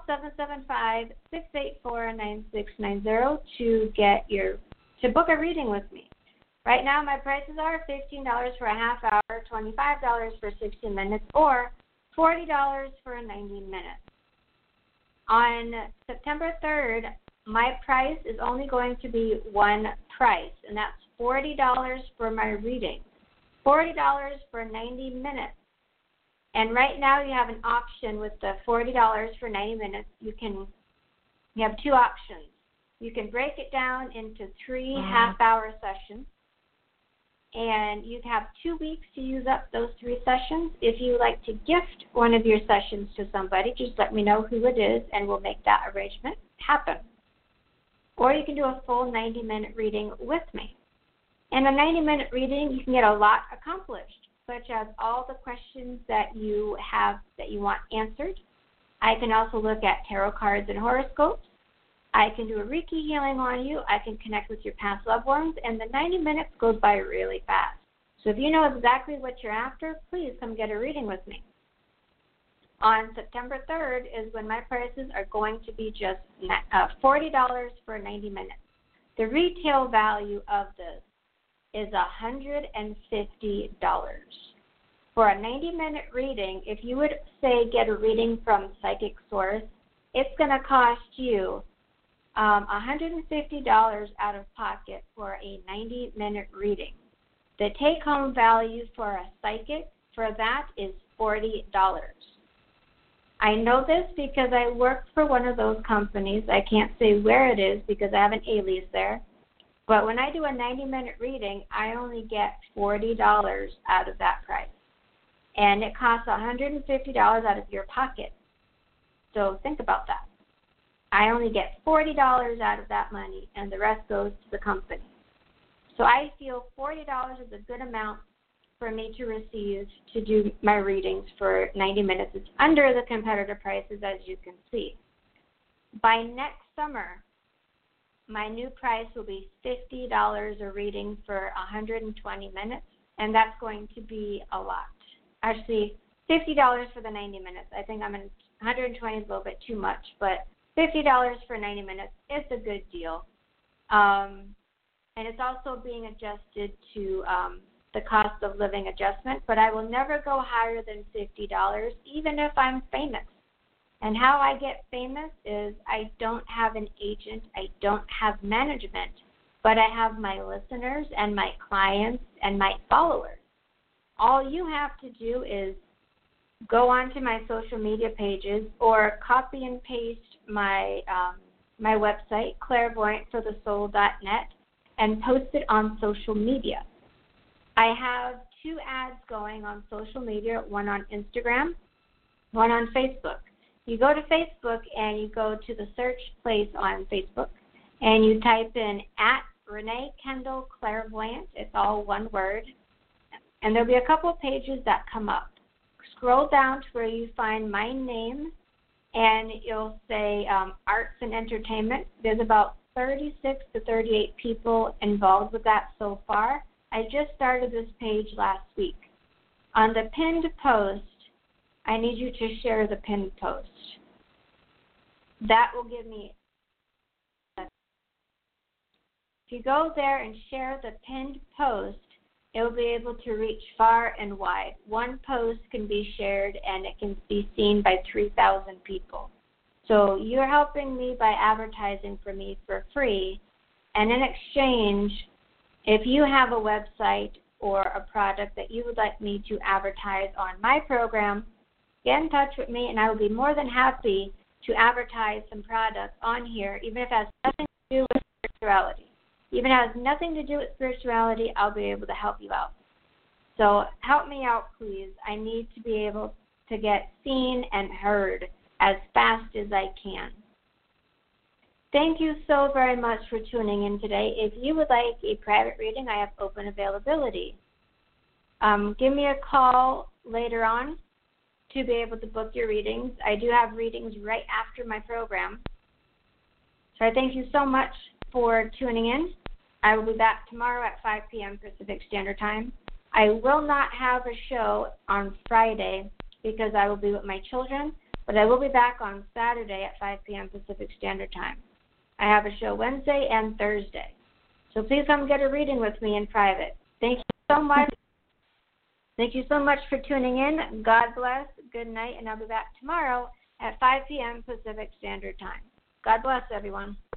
775-684-9690 to book a reading with me. Right now my prices are $15 for a half hour, $25 for 60 minutes, or $40 for 90 minutes. On September 3rd, my price is only going to be one price, and that's $40 for my reading. $40 for 90 minutes. And right now you have an option with the $40 for 90 minutes. You have two options. You can break it down into 3 half-hour sessions, and you have 2 weeks to use up those 3 sessions. If you would like to gift one of your sessions to somebody, just let me know who it is, and we'll make that arrangement happen. Or you can do a full 90-minute reading with me. In a 90-minute reading, you can get a lot accomplished, such as all the questions that you have that you want answered. I can also look at tarot cards and horoscopes. I can do a Reiki healing on you. I can connect with your past loved ones, and the 90 minutes goes by really fast. So if you know exactly what you're after, please come get a reading with me. On September 3rd is when my prices are going to be just $40 for 90 minutes. The retail value of this is $150. For a 90-minute reading, if you would, say, get a reading from Psychic Source, it's going to cost you $150 out of pocket for a 90-minute reading. The take-home value for a psychic for that is $40. I know this because I work for one of those companies. I can't say where it is because I have an alias there. But when I do a 90-minute reading, I only get $40 out of that price. And it costs $150 out of your pocket. So think about that. I only get $40 out of that money, and the rest goes to the company. So I feel $40 is a good amount for me to receive to do my readings for 90 minutes. It's under the competitive prices, as you can see. By next summer, my new price will be $50 a reading for 120 minutes, and that's going to be a lot. Actually, $50 for the 90 minutes. I think 120 is a little bit too much, but $50 for 90 minutes is a good deal. And it's also being adjusted to the cost of living adjustment, but I will never go higher than $50, even if I'm famous. And how I get famous is I don't have an agent, I don't have management, but I have my listeners and my clients and my followers. All you have to do is go onto my social media pages or copy and paste my my website, clairvoyantforthesoul.net, and post it on social media. I have 2 ads going on social media, one on Instagram, one on Facebook. You go to Facebook and you go to the search place on Facebook and you type in @ReneeKendallClairvoyant. It's all one word. And there'll be a couple of pages that come up. Scroll down to where you find my name and you'll say Arts and Entertainment. There's about 36 to 38 people involved with that so far. I just started this page last week. On the pinned post, I need you to share the pinned post. That will give me, if you go there and share the pinned post, it will be able to reach far and wide. One post can be shared and it can be seen by 3,000 people. So you're helping me by advertising for me for free. And in exchange, if you have a website or a product that you would like me to advertise on my program, get in touch with me and I will be more than happy to advertise some products on here, even if it has nothing to do with spirituality. Even if it has nothing to do with spirituality, I'll be able to help you out. So help me out, please. I need to be able to get seen and heard as fast as I can. Thank you so very much for tuning in today. If you would like a private reading, I have open availability. Give me a call later on to be able to book your readings. I do have readings right after my program. So I thank you so much for tuning in. I will be back tomorrow at 5 p.m. Pacific Standard Time. I will not have a show on Friday because I will be with my children, but I will be back on Saturday at 5 p.m. Pacific Standard Time. I have a show Wednesday and Thursday. So please come get a reading with me in private. Thank you so much. Thank you so much for tuning in. God bless. Good night, and I'll be back tomorrow at 5 p.m. Pacific Standard Time. God bless everyone.